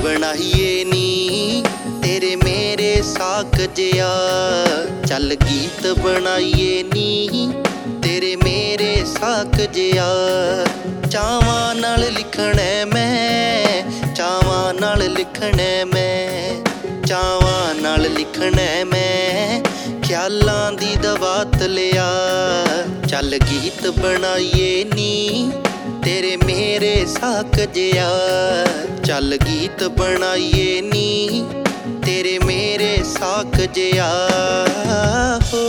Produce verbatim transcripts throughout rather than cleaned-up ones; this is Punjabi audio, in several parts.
ਬਣਾਈਏ ਨੀ ਤੇਰੇ ਮੇਰੇ ਸਾਕ ਜਿਆ। ਚੱਲ ਗੀਤ ਬਣਾਈਏ ਨੀ ਤੇਰੇ ਮੇਰੇ ਸਾਕ ਜਿਆ। ਚਾਵਾਂ ਨਾਲ ਲਿਖਣਾ ਮੈਂ, ਚਾਵਾਂ ਨਾਲ ਲਿਖਣਾ ਮੈਂ, ਚਾਵਾਂ ਨਾਲ ਲਿਖਣਾ ਮੈਂ, ਖਿਆਲਾਂ ਦੀ ਦਵਾਤ ਲਿਆ। ਚੱਲ ਗੀਤ ਬਣਾਈਏ ਨੀ ਤੇਰੇ ਮੇਰੇ ਸਾਕ ਜਿਆ। ਚੱਲ ਗੀਤ ਬਣਾਈਏ ਨੀ ਤੇਰੇ ਮੇਰੇ ਸਾਕ ਜਿਆ ਹੋ।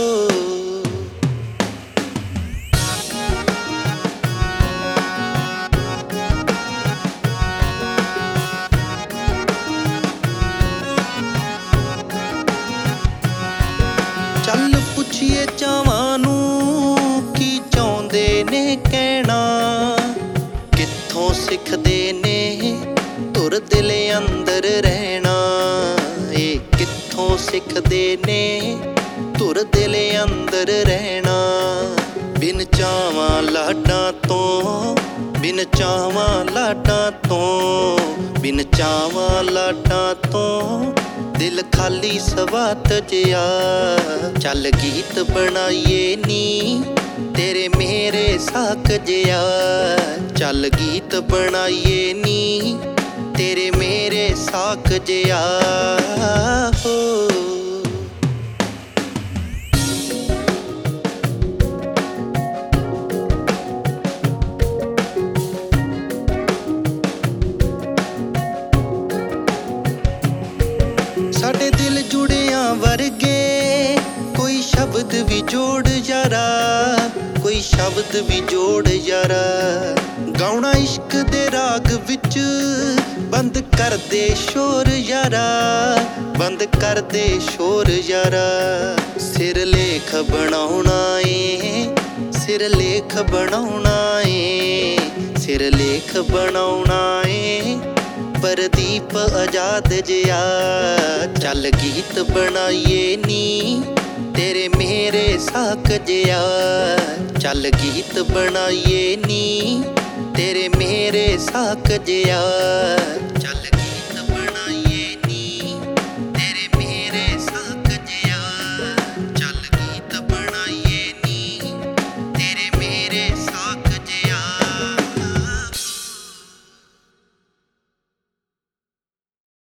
ਚੱਲ ਪੁੱਛੀਏ ਚਾਵਾਂ ਨੂੰ ਕੀ ਚਾਹੁੰਦੇ ਨੇ ਕਹਿਣਾ, ਕਿੱਥੋਂ ਸਿੱਖਦੇ ਨੇ ਧੁਰ ਦਿਲ ਅੰਦਰ ਰਹਿਣਾ। ਇਹ ਕਿੱਥੋਂ ਸਿੱਖਦੇ ਨੇ ਧੁਰ ਦਿਲ ਅੰਦਰ ਰਹਿਣਾ। ਬਿਨ ਚਾਵਾਂ ਲਾਡਾਂ ਤੋਂ, ਬਿਨ ਚਾਵਾਂ ਲਾਡਾਂ ਤੋਂ, ਬਿਨ ਚਾਵਾਂ ਲਾਡਾਂ ਤੋਂ ਦਿਲ ਖਾਲੀ ਸਵਾਤ ਜਿਆ। ਚੱਲ ਗੀਤ ਬਣਾਈਏ ਨੀ ਤੇਰੇ ਮੇਰੇ ਸਾਕ ਜਿਆ। ਚੱਲ ਗੀਤ ਬਣਾਈਏ ਨੀ ਤੇਰੇ ਮੇਰੇ ਸਾਕ ਜਿਆ ਹੋ। ਸਾਡੇ ਦਿਲ ਜੁੜਿਆਂ ਵਰਗੇ ਕੋਈ ਸ਼ਬਦ ਵੀ ਜੋੜ ਯਾਰਾ, ਕੋਈ ਸ਼ਬਦ ਵੀ ਜੋੜ ਯਾਰਾ। ਗਾਉਣਾ ਇਸ਼ਕ ਦੇ ਰਾਗ ਵਿੱਚ ਬੰਦ ਕਰ ਦੇ ਸ਼ੋਰ ਯਾਰਾ, ਬੰਦ ਕਰ ਦੇ ਸ਼ੋਰ ਯਾਰਾ। ਸਿਰ ਲੇਖ ਬਣਾਉਣਾ ਏ, ਸਿਰ ਲੇਖ ਬਣਾਉਣਾ ਏ, ਸਿਰ ਲੇਖ ਬਣਾਉਣਾ ਏ, ਪ੍ਰਦੀਪ ਆਜ਼ਾਦ ਜਿਆ। ਚੱਲ ਗੀਤ ਬਣਾਈਏ ਨੀ ਤੇਰੇ ਮੇਰੇ ਸਾਕ ਜਿਆ। ਚੱਲ ਗੀਤ ਬਣਾਈਏ ਨੀ ਤੇਰੇ ਮੇਰੇ ਸਾਕ ਜਿਆ।